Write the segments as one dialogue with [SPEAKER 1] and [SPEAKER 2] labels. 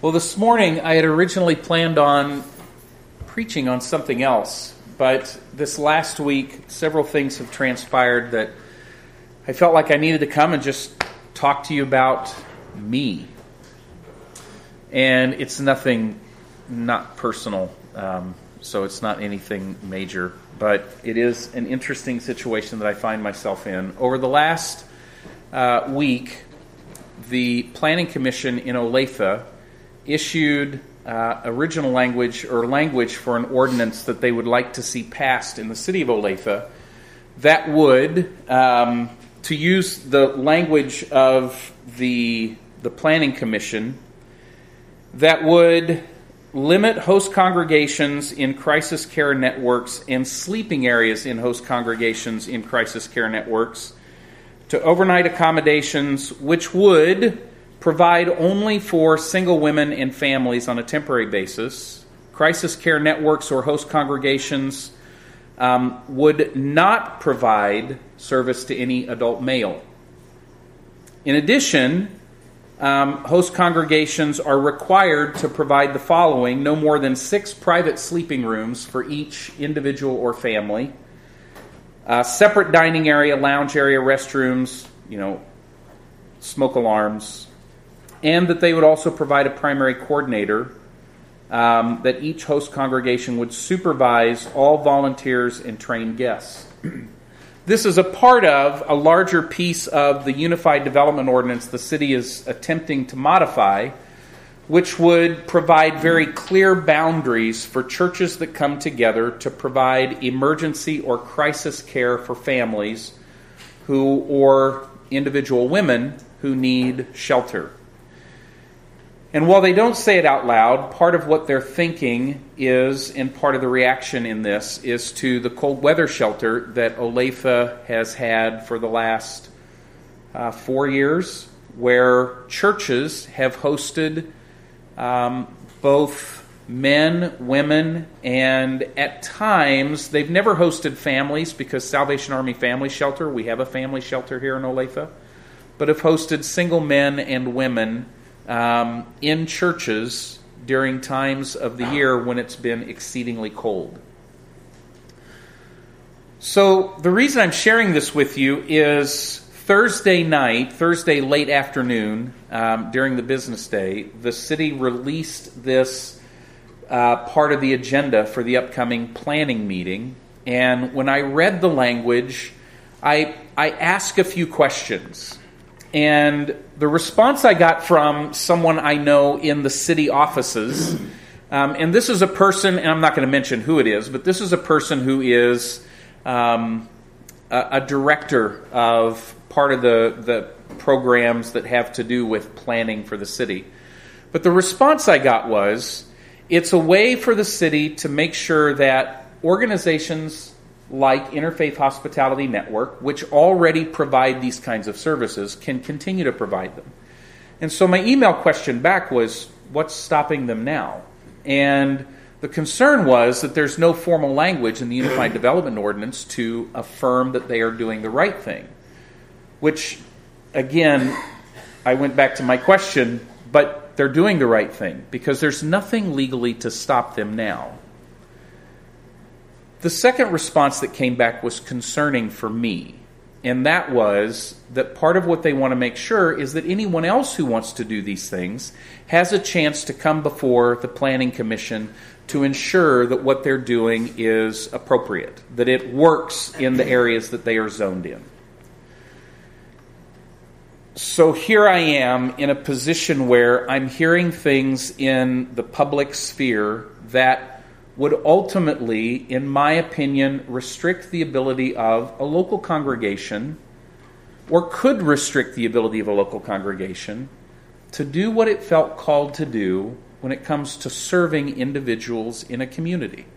[SPEAKER 1] Well, this morning I had originally planned on preaching on something else, but this last week several things have transpired that I felt like I needed to come and just talk to you about me. And it's nothing not personal, so it's not anything major, but it is an interesting situation that I find myself in. Over the last week, the Planning Commission in Olathe issued original language for an ordinance that they would like to see passed in the city of Olathe that would, to use the language of the Planning Commission, that would limit host congregations in crisis care networks and sleeping areas in host congregations in crisis care networks to overnight accommodations, which would provide only for single women and families on a temporary basis. Crisis care networks or host congregations would not provide service to any adult male. In addition, host congregations are required to provide the following: no more than 6 private sleeping rooms for each individual or family, separate dining area, lounge area, restrooms, smoke alarms, and that they would also provide a primary coordinator, that each host congregation would supervise all volunteers and trained guests. This is a part of a larger piece of the Unified Development Ordinance the city is attempting to modify, which would provide very clear boundaries for churches that come together to provide emergency or crisis care for families or individual women who need shelter. And while they don't say it out loud, part of what they're thinking is, and part of the reaction in this, is to the cold weather shelter that Olathe has had for the last 4 years, where churches have hosted both men, women, and at times they've never hosted families, because Salvation Army Family Shelter, we have a family shelter here in Olathe, but have hosted single men and women in churches during times of the year when it's been exceedingly cold. So the reason I'm sharing this with you is Thursday late afternoon, during the business day, the city released this part of the agenda for the upcoming planning meeting. And when I read the language, I asked a few questions. And the response I got from someone I know in the city offices, and this is a person, and I'm not going to mention who it is, but this is a person who is a director of part of the programs that have to do with planning for the city. But the response I got was, it's a way for the city to make sure that organizations like Interfaith Hospitality Network, which already provide these kinds of services, can continue to provide them. And so my email question back was, what's stopping them now? And the concern was that there's no formal language in the Unified Development Ordinance to affirm that they are doing the right thing. Which, again, I went back to my question, but they're doing the right thing, because there's nothing legally to stop them now. The second response that came back was concerning for me, and that was that part of what they want to make sure is that anyone else who wants to do these things has a chance to come before the Planning Commission to ensure that what they're doing is appropriate, that it works in the areas that they are zoned in. So here I am in a position where I'm hearing things in the public sphere that would ultimately, in my opinion, restrict the ability of a local congregation, or could restrict the ability of a local congregation, to do what it felt called to do when it comes to serving individuals in a community.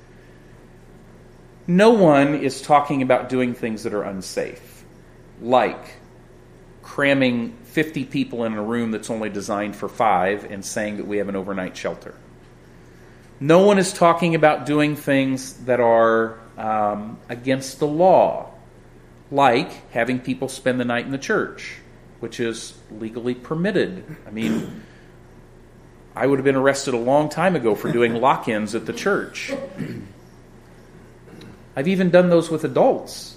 [SPEAKER 1] No one is talking about doing things that are unsafe, like cramming 50 people in a room that's only designed for 5 and saying that we have an overnight shelter. No one is talking about doing things that are against the law, like having people spend the night in the church, which is legally permitted. I mean, I would have been arrested a long time ago for doing lock-ins at the church. I've even done those with adults.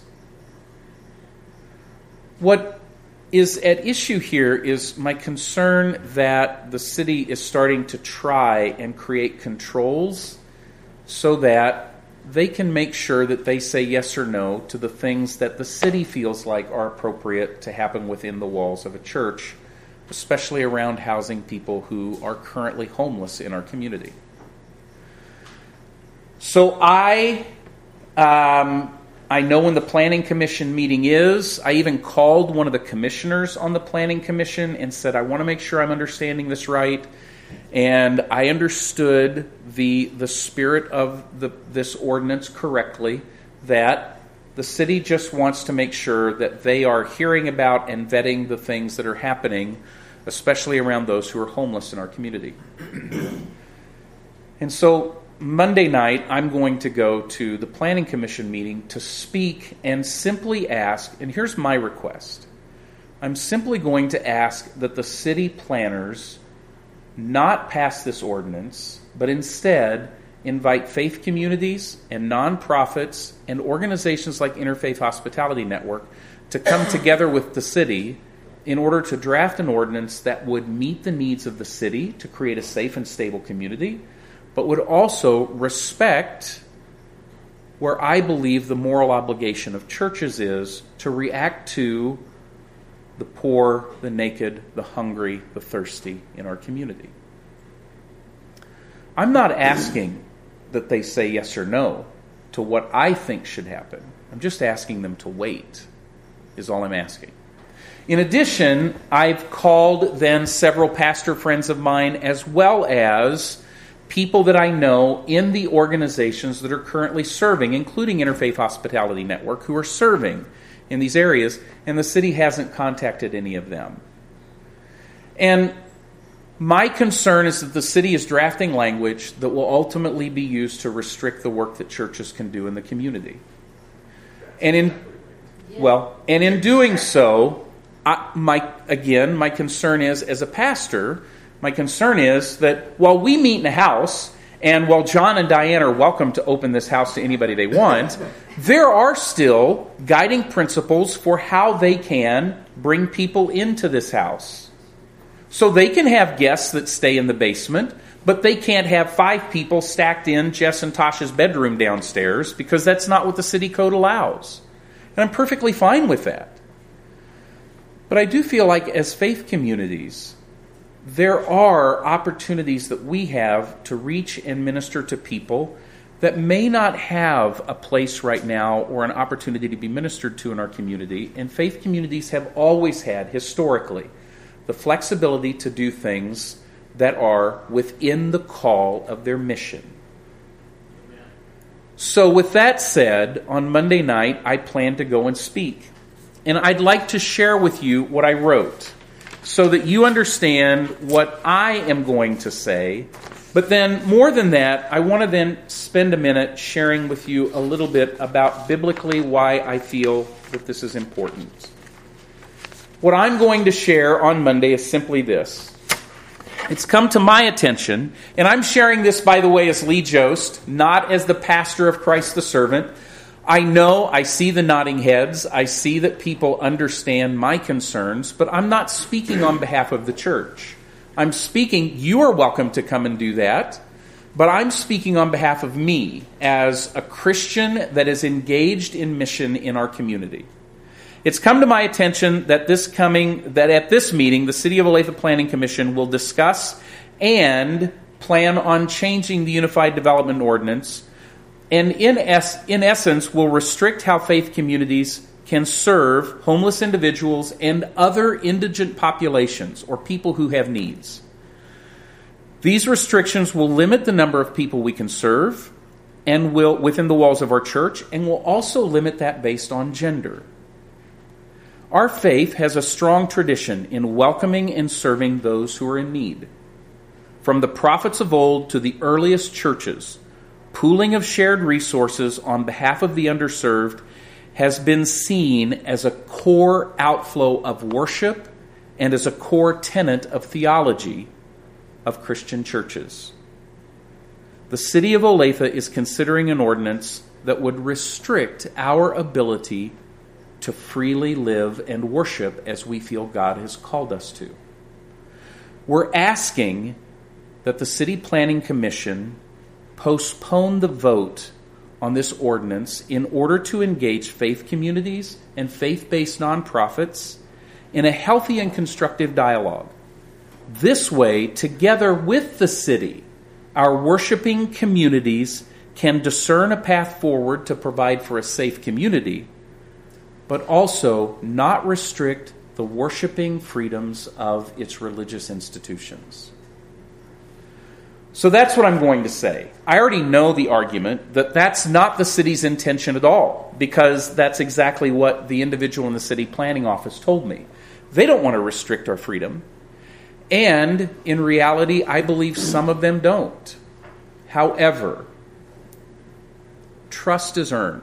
[SPEAKER 1] What is at issue here is my concern that the city is starting to try and create controls so that they can make sure that they say yes or no to the things that the city feels like are appropriate to happen within the walls of a church, especially around housing people who are currently homeless in our community. So I know when the Planning Commission meeting is. I even called one of the commissioners on the Planning Commission and said, I want to make sure I'm understanding this right. And I understood the spirit of this ordinance correctly, that the city just wants to make sure that they are hearing about and vetting the things that are happening, especially around those who are homeless in our community. And so Monday night, I'm going to go to the Planning Commission meeting to speak and simply ask, and here's my request. I'm simply going to ask that the city planners not pass this ordinance, but instead invite faith communities and nonprofits and organizations like Interfaith Hospitality Network to come together with the city in order to draft an ordinance that would meet the needs of the city to create a safe and stable community, but would also respect where I believe the moral obligation of churches is to react to the poor, the naked, the hungry, the thirsty in our community. I'm not asking that they say yes or no to what I think should happen. I'm just asking them to wait, is all I'm asking. In addition, I've called then several pastor friends of mine as well as people that I know in the organizations that are currently serving, including Interfaith Hospitality Network, who are serving in these areas, and the city hasn't contacted any of them. And my concern is that the city is drafting language that will ultimately be used to restrict the work that churches can do in the community. And in doing so, my concern is, as a pastor, my concern is that while we meet in a house, and while John and Diane are welcome to open this house to anybody they want, there are still guiding principles for how they can bring people into this house. So they can have guests that stay in the basement, but they can't have 5 people stacked in Jess and Tasha's bedroom downstairs, because that's not what the city code allows. And I'm perfectly fine with that. But I do feel like as faith communities, there are opportunities that we have to reach and minister to people that may not have a place right now or an opportunity to be ministered to in our community. And faith communities have always had, historically, the flexibility to do things that are within the call of their mission. So with that said, on Monday night, I plan to go and speak. And I'd like to share with you what I wrote, so that you understand what I am going to say. But then, more than that, I want to then spend a minute sharing with you a little bit about biblically why I feel that this is important. What I'm going to share on Monday is simply this. It's come to my attention, and I'm sharing this, by the way, as Lee Jost, not as the pastor of Christ the Servant. I see the nodding heads. I see that people understand my concerns, but I'm not speaking on behalf of the church. I'm speaking, you are welcome to come and do that, but I'm speaking on behalf of me as a Christian that is engaged in mission in our community. It's come to my attention that at this meeting, the City of Olathe Planning Commission will discuss and plan on changing the Unified Development Ordinance, and in essence will restrict how faith communities can serve homeless individuals and other indigent populations or people who have needs. These restrictions will limit the number of people we can serve and will within the walls of our church, and will also limit that based on gender. Our faith has a strong tradition in welcoming and serving those who are in need. From the prophets of old to the earliest churches, pooling of shared resources on behalf of the underserved has been seen as a core outflow of worship and as a core tenet of theology of Christian churches. The city of Olathe is considering an ordinance that would restrict our ability to freely live and worship as we feel God has called us to. We're asking that the City Planning Commission postpone the vote on this ordinance in order to engage faith communities and faith-based nonprofits in a healthy and constructive dialogue. This way, together with the city, our worshiping communities can discern a path forward to provide for a safe community, but also not restrict the worshiping freedoms of its religious institutions. So that's what I'm going to say. I already know the argument that that's not the city's intention at all, because that's exactly what the individual in the city planning office told me. They don't want to restrict our freedom. And in reality, I believe some of them don't. However, trust is earned.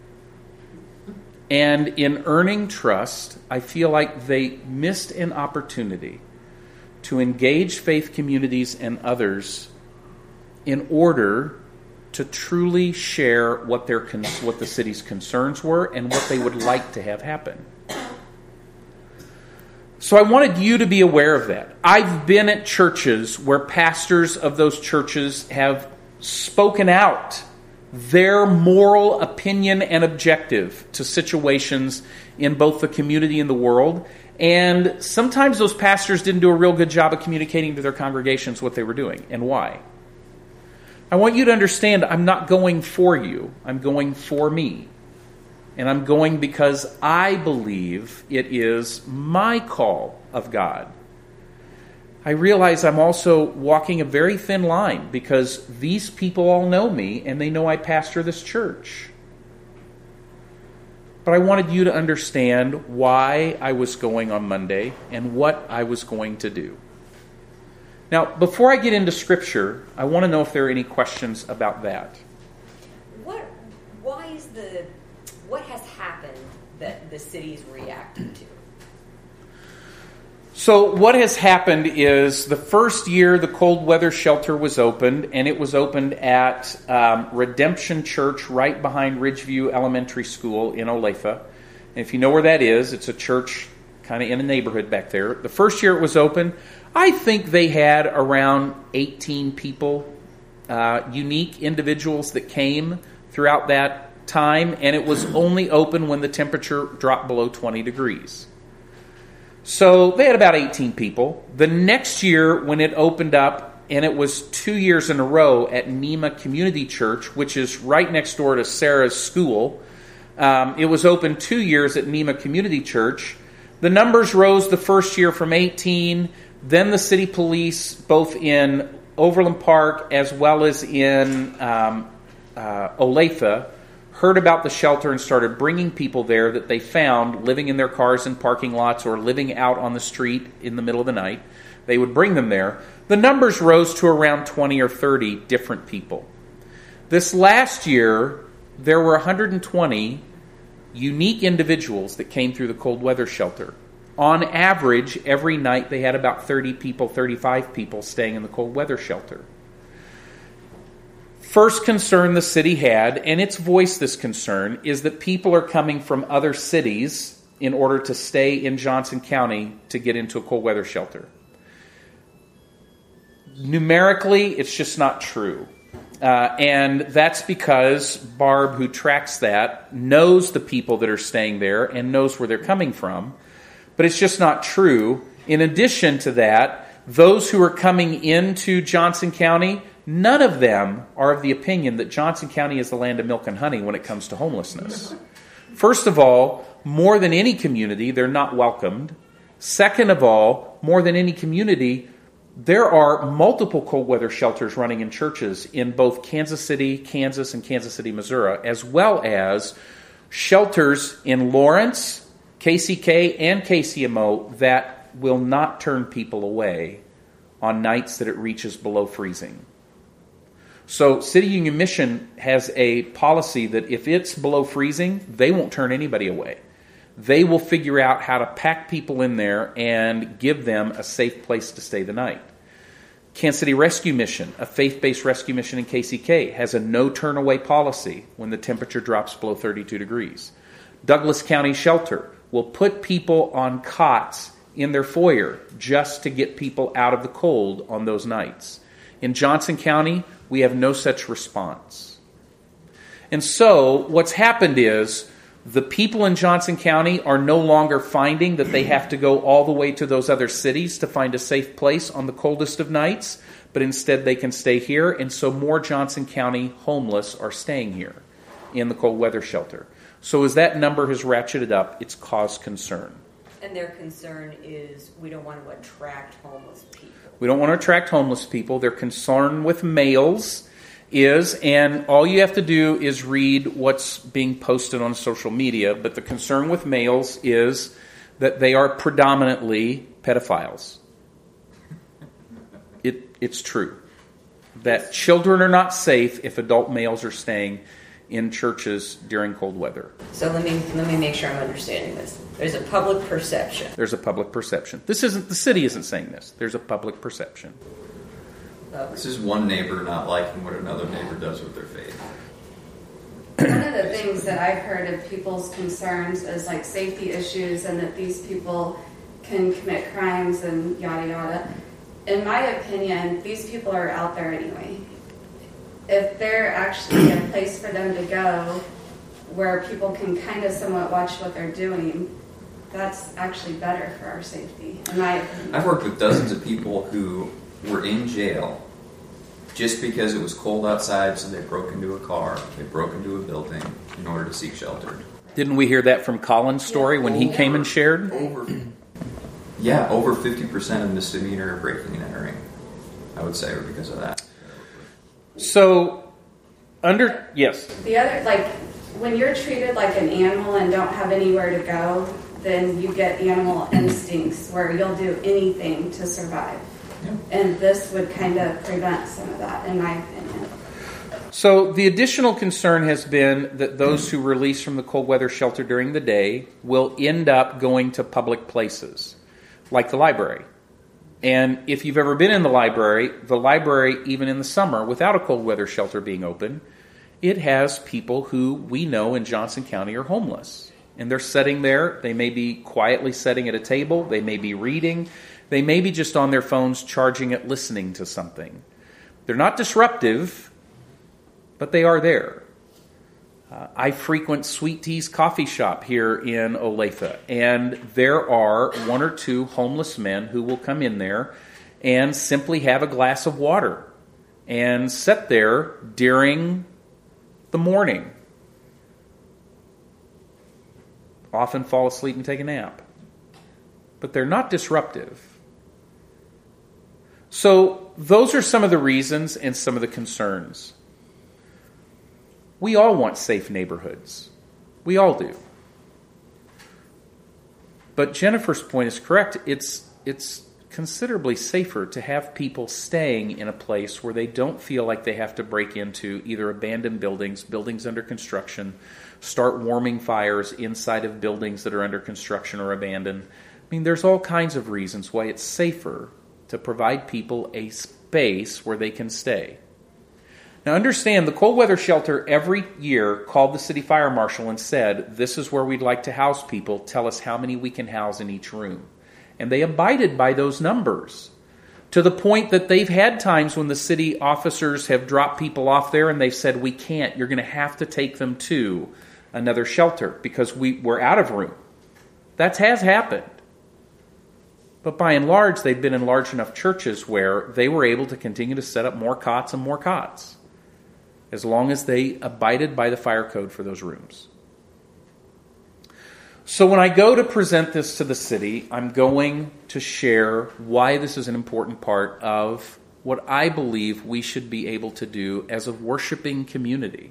[SPEAKER 1] And in earning trust, I feel like they missed an opportunity to engage faith communities and others in order to truly share what the city's concerns were and what they would like to have happen. So I wanted you to be aware of that. I've been at churches where pastors of those churches have spoken out their moral opinion and objective to situations in both the community and the world. And sometimes those pastors didn't do a real good job of communicating to their congregations what they were doing and why. I want you to understand I'm not going for you. I'm going for me. And I'm going because I believe it is my call of God. I realize I'm also walking a very thin line because these people all know me and they know I pastor this church. But I wanted you to understand why I was going on Monday and what I was going to do. Now, before I get into Scripture, I want to know if there are any questions about that.
[SPEAKER 2] What has happened that the city's reacted to?
[SPEAKER 1] So what has happened is the first year the cold weather shelter was opened, and it was opened at Redemption Church right behind Ridgeview Elementary School in Olathe. And if you know where that is, it's a church kind of in a neighborhood back there. The first year it was open, I think they had around 18 people, unique individuals that came throughout that time, and it was only open when the temperature dropped below 20 degrees. So they had about 18 people. The next year when it opened up, and it was 2 years in a row at Nema Community Church, which is right next door to Sarah's school. It was open 2 years at Nema Community Church. The numbers rose the first year from 18. Then the city police, both in Overland Park as well as in Olathe, heard about the shelter and started bringing people there that they found living in their cars in parking lots or living out on the street in the middle of the night. They would bring them there. The numbers rose to around 20 or 30 different people. This last year, there were 120 unique individuals that came through the cold weather shelter. On average, every night they had about 30 people, 35 people staying in the cold weather shelter. First concern the city had, and it's voiced this concern, is that people are coming from other cities in order to stay in Johnson County to get into a cold weather shelter. Numerically, it's just not true. And that's because Barb, who tracks that, knows the people that are staying there and knows where they're coming from. But it's just not true. In addition to that, those who are coming into Johnson County, none of them are of the opinion that Johnson County is the land of milk and honey when it comes to homelessness. First of all, more than any community, they're not welcomed. Second of all, more than any community, there are multiple cold weather shelters running in churches in both Kansas City, Kansas, and Kansas City, Missouri, as well as shelters in Lawrence, KCK, and KCMO that will not turn people away on nights that it reaches below freezing. So City Union Mission has a policy that if it's below freezing, they won't turn anybody away. They will figure out how to pack people in there and give them a safe place to stay the night. Kansas City Rescue Mission, a faith-based rescue mission in KCK, has a no-turn-away policy when the temperature drops below 32 degrees. Douglas County Shelter will put people on cots in their foyer just to get people out of the cold on those nights. In Johnson County, we have no such response. And so what's happened is the people in Johnson County are no longer finding that they have to go all the way to those other cities to find a safe place on the coldest of nights, but instead they can stay here. And so more Johnson County homeless are staying here in the cold weather shelter. So as that number has ratcheted up, it's caused concern.
[SPEAKER 2] And their concern is we don't want to attract homeless people.
[SPEAKER 1] We don't want to attract homeless people. Their concern with males is, and all you have to do is read what's being posted on social media, but the concern with males is that they are predominantly pedophiles. It's true. That children are not safe if adult males are staying in churches during cold weather.
[SPEAKER 2] So let me make sure I'm understanding this. There's a public perception.
[SPEAKER 1] There's a public perception. The city isn't saying this. There's a public perception.
[SPEAKER 3] This is one neighbor not liking what another neighbor does with their faith.
[SPEAKER 4] One of the things that I've heard of people's concerns is like safety issues and that these people can commit crimes and yada yada. In my opinion, these people are out there anyway. If they're actually a place for them to go where people can kind of somewhat watch what they're doing, that's actually better for our safety, in my opinion.
[SPEAKER 3] I've worked with dozens of people who were in jail just because it was cold outside, so they broke into a car, they broke into a building in order to seek shelter.
[SPEAKER 1] Didn't we hear that from Colin's story when he came and shared?
[SPEAKER 3] Over 50% of misdemeanor breaking and entering, I would say, are because of that.
[SPEAKER 1] So, yes.
[SPEAKER 4] The other, like, when you're treated like an animal and don't have anywhere to go, then you get animal instincts where you'll do anything to survive. Yeah. And this would kind of prevent some of that, in my opinion.
[SPEAKER 1] So the additional concern has been that those who release from the cold weather shelter during the day will end up going to public places, like the library. And if you've ever been in the library, even in the summer, without a cold weather shelter being open, it has people who we know in Johnson County are homeless. And they're sitting there. They may be quietly sitting at a table. They may be reading. They may be just on their phones charging it, listening to something. They're not disruptive, but they are there. I frequent Sweet Tea's coffee shop here in Olathe, and there are one or two homeless men who will come in there and simply have a glass of water and sit there during the morning. Often fall asleep and take a nap. But they're not disruptive. So those are some of the reasons and some of the concerns. We all want safe neighborhoods. We all do. But Jennifer's point is correct. It's considerably safer to have people staying in a place where they don't feel like they have to break into either abandoned buildings under construction, start warming fires inside of buildings that are under construction or abandoned. I mean, there's all kinds of reasons why it's safer to provide people a space where they can stay. Now understand, the cold weather shelter every year called the city fire marshal and said, this is where we'd like to house people. Tell us how many we can house in each room. And they abided by those numbers to the point that they've had times when the city officers have dropped people off there and they've said, we can't. You're going to have to take them to another shelter because we're out of room. That has happened. But by and large, they've been in large enough churches where they were able to continue to set up more cots and more cots, as long as they abided by the fire code for those rooms. So when I go to present this to the city, I'm going to share why this is an important part of what I believe we should be able to do as a worshiping community.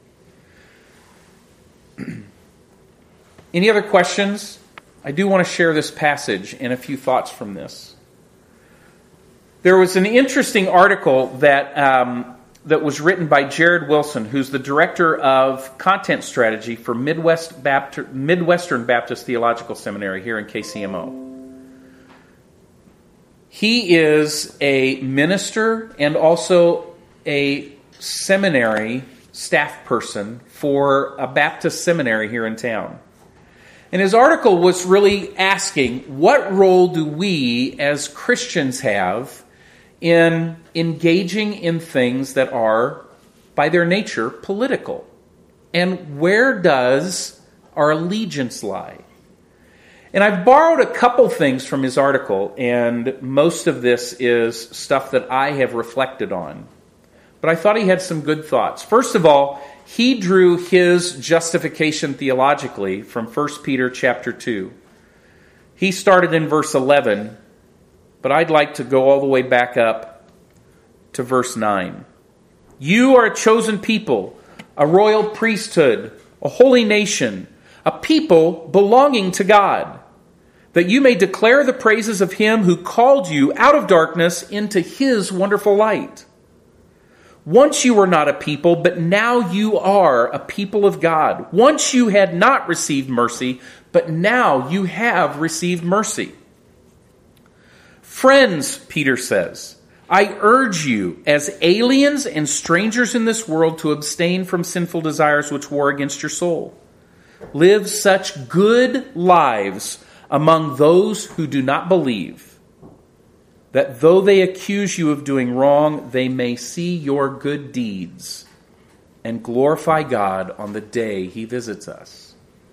[SPEAKER 1] Any other questions? I do want to share this passage and a few thoughts from this. There was an interesting article that was written by Jared Wilson, who's the director of content strategy for Midwestern Baptist Theological Seminary here in KCMO. He is a minister and also a seminary staff person for a Baptist seminary here in town. And his article was really asking, what role do we as Christians have in engaging in things that are, by their nature, political? And where does our allegiance lie? And I've borrowed a couple things from his article, and most of this is stuff that I have reflected on. But I thought he had some good thoughts. First of all, he drew his justification theologically from 1 Peter chapter 2. He started in verse 11, but I'd like to go all the way back up to verse 9. You are a chosen people, a royal priesthood, a holy nation, a people belonging to God, that you may declare the praises of him who called you out of darkness into his wonderful light. Once you were not a people, but now you are a people of God. Once you had not received mercy, but now you have received mercy. Friends, Peter says, I urge you as aliens and strangers in this world to abstain from sinful desires which war against your soul. Live such good lives among those who do not believe, that though they accuse you of doing wrong, they may see your good deeds and glorify God on the day he visits us.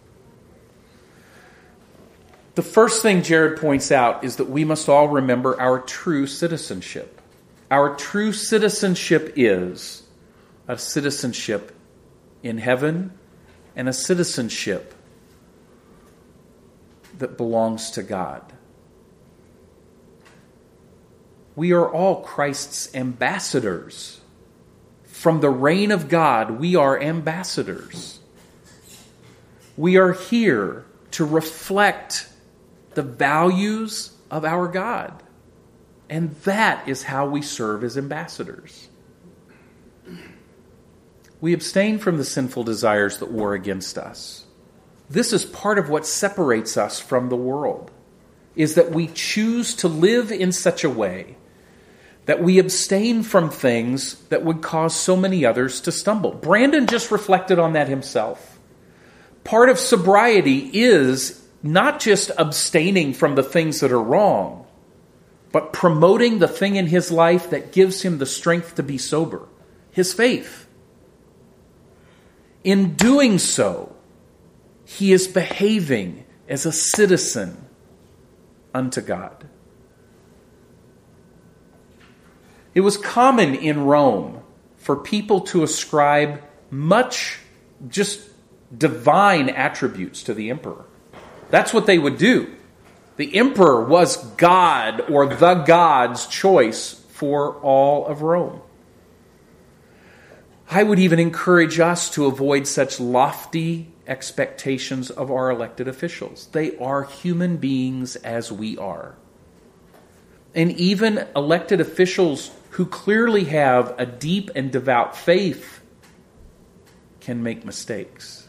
[SPEAKER 1] The first thing Jared points out is that we must all remember our true citizenship. Our true citizenship is a citizenship in heaven and a citizenship that belongs to God. We are all Christ's ambassadors. From the reign of God, we are ambassadors. We are here to reflect the values of our God. And that is how we serve as ambassadors. We abstain from the sinful desires that war against us. This is part of what separates us from the world, is that we choose to live in such a way that we abstain from things that would cause so many others to stumble. Brandon just reflected on that himself. Part of sobriety is not just abstaining from the things that are wrong, but promoting the thing in his life that gives him the strength to be sober, his faith. In doing so, he is behaving as a citizen unto God. It was common in Rome for people to ascribe much just divine attributes to the emperor. That's what they would do. The emperor was God or the God's choice for all of Rome. I would even encourage us to avoid such lofty expectations of our elected officials. They are human beings as we are. And even elected officials who clearly have a deep and devout faith can make mistakes.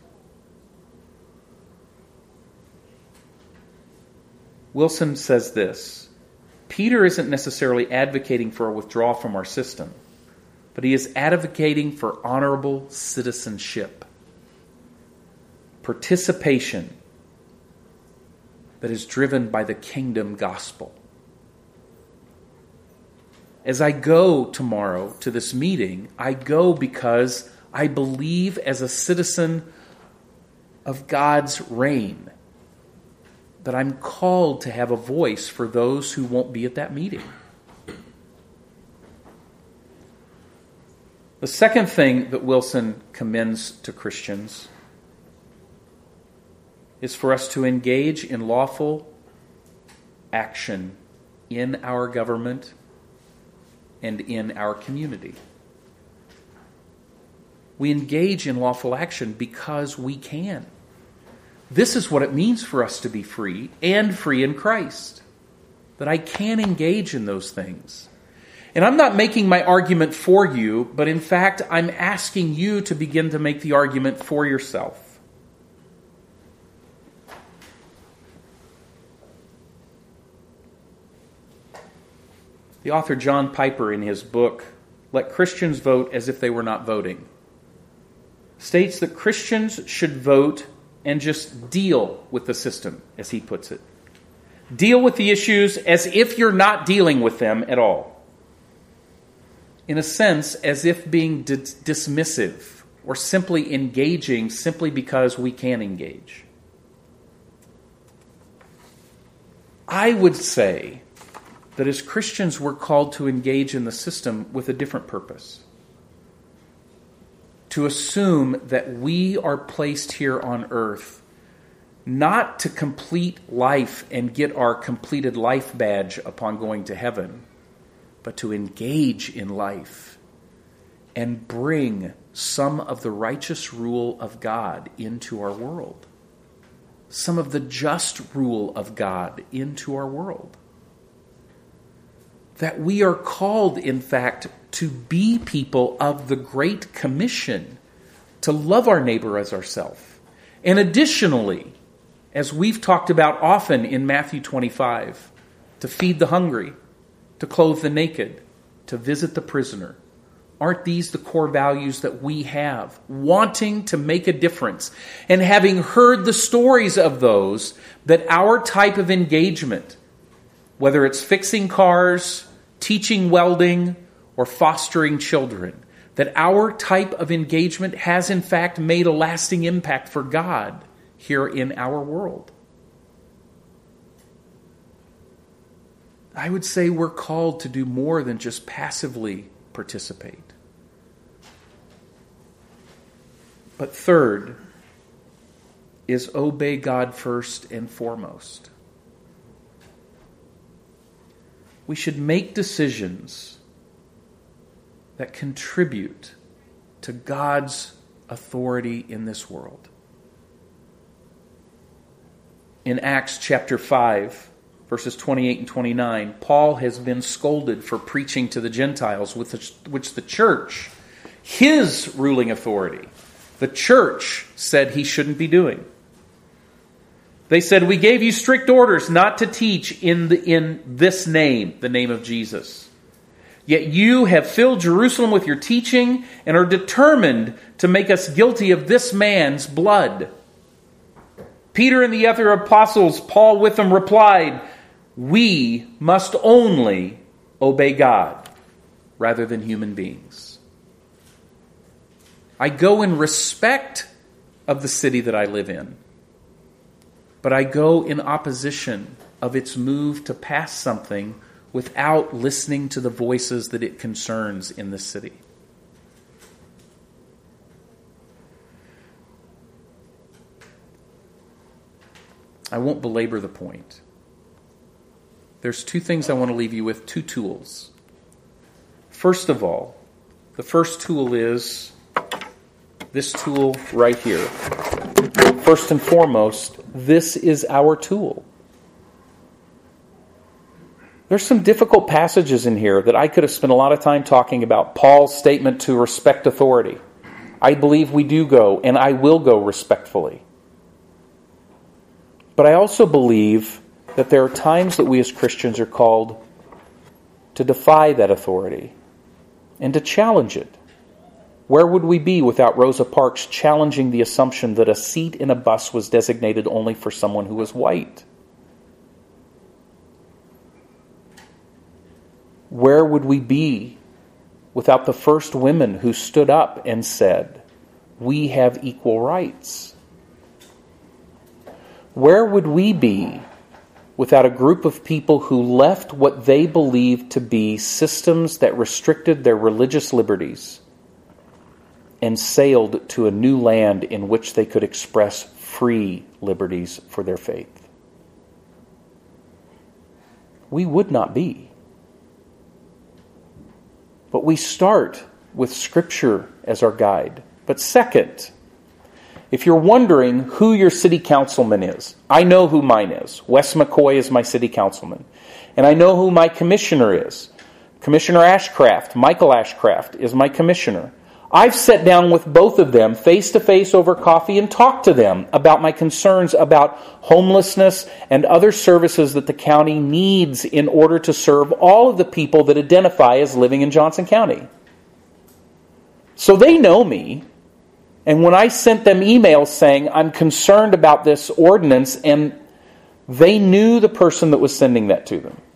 [SPEAKER 1] Wilson says this: Peter isn't necessarily advocating for a withdrawal from our system, but he is advocating for honorable citizenship, participation that is driven by the kingdom gospel. As I go tomorrow to this meeting, I go because I believe as a citizen of God's reign that I'm called to have a voice for those who won't be at that meeting. The second thing that Wilson commends to Christians is for us to engage in lawful action in our government and in our community. We engage in lawful action because we can. This is what it means for us to be free and free in Christ. That I can engage in those things. And I'm not making my argument for you, but in fact, I'm asking you to begin to make the argument for yourself. The author John Piper, in his book, Let Christians Vote as If They Were Not Voting, states that Christians should vote and just deal with the system, as he puts it. Deal with the issues as if you're not dealing with them at all. In a sense, as if being dismissive or simply engaging simply because we can engage. I would say that as Christians we're called to engage in the system with a different purpose. To assume that we are placed here on earth not to complete life and get our completed life badge upon going to heaven, but to engage in life and bring some of the righteous rule of God into our world. Some of the just rule of God into our world. That we are called, in fact, to be people of the Great Commission, to love our neighbor as ourselves. And additionally, as we've talked about often in Matthew 25, to feed the hungry, to clothe the naked, to visit the prisoner. Aren't these the core values that we have? Wanting to make a difference. And having heard the stories of those, that our type of engagement, whether it's fixing cars, teaching welding, or fostering children, that our type of engagement has in fact made a lasting impact for God here in our world. I would say we're called to do more than just passively participate. But third is obey God first and foremost. We should make decisions that contribute to God's authority in this world. In Acts chapter 5, verses 28 and 29, Paul has been scolded for preaching to the Gentiles, which the church, his ruling authority, the church said he shouldn't be doing. They said, "We gave you strict orders not to teach in this name, the name of Jesus. Yet you have filled Jerusalem with your teaching and are determined to make us guilty of this man's blood." Peter and the other apostles, Paul with them, replied, "We must only obey God rather than human beings. I go in respect of the city that I live in, but I go in opposition of its move to pass something without listening to the voices that it concerns in the city." I won't belabor the point. There's two things I want to leave you with, two tools. First of all, the first tool is this tool right here. First and foremost, this is our tool. There's some difficult passages in here that I could have spent a lot of time talking about. Paul's statement to respect authority. I believe we do go, and I will go respectfully. But I also believe that there are times that we as Christians are called to defy that authority and to challenge it. Where would we be without Rosa Parks challenging the assumption that a seat in a bus was designated only for someone who was white? Where would we be without the first women who stood up and said, "We have equal rights"? Where would we be without a group of people who left what they believed to be systems that restricted their religious liberties and sailed to a new land in which they could express free liberties for their faith? We would not be. But we start with Scripture as our guide. But second, if you're wondering who your city councilman is, I know who mine is. Wes McCoy is my city councilman. And I know who my commissioner is. Commissioner Ashcraft, Michael Ashcraft, is my commissioner. I've sat down with both of them face to face over coffee and talked to them about my concerns about homelessness and other services that the county needs in order to serve all of the people that identify as living in Johnson County. So they know me. And when I sent them emails saying, I'm concerned about this ordinance, and they knew the person that was sending that to them.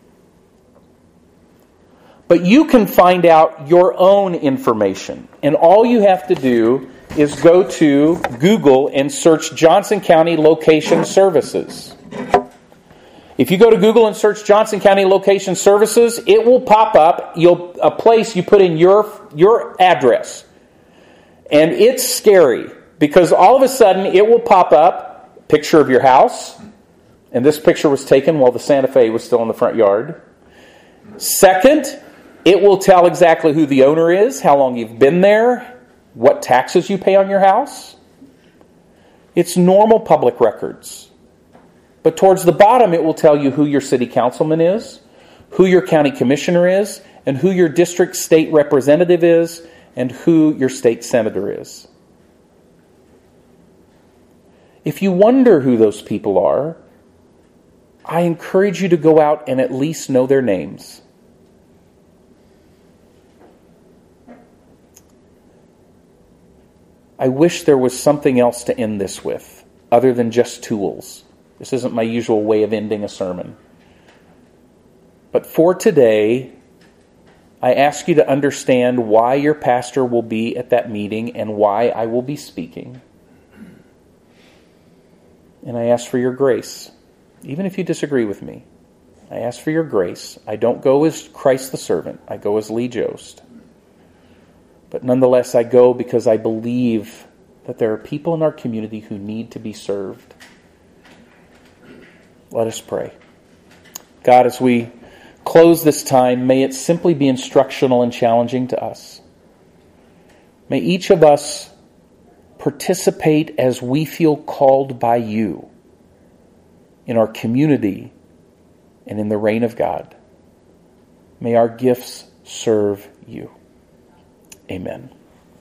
[SPEAKER 1] But you can find out your own information. And all you have to do is go to Google and search Johnson County Location Services. If you go to Google and search Johnson County Location Services, it will pop up a place you put in your address. And it's scary because all of a sudden it will pop up a picture of your house. And this picture was taken while the Santa Fe was still in the front yard. Second, it will tell exactly who the owner is, how long you've been there, what taxes you pay on your house. It's normal public records. But towards the bottom, it will tell you who your city councilman is, who your county commissioner is, and who your district state representative is, and who your state senator is. If you wonder who those people are, I encourage you to go out and at least know their names. I wish there was something else to end this with, other than just tools. This isn't my usual way of ending a sermon. But for today, I ask you to understand why your pastor will be at that meeting and why I will be speaking. And I ask for your grace, even if you disagree with me. I ask for your grace. I don't go as Christ the servant. I go as Lee Jost. But nonetheless, I go because I believe that there are people in our community who need to be served. Let us pray. God, as we close this time, may it simply be instructional and challenging to us. May each of us participate as we feel called by you in our community and in the reign of God. May our gifts serve you. Amen.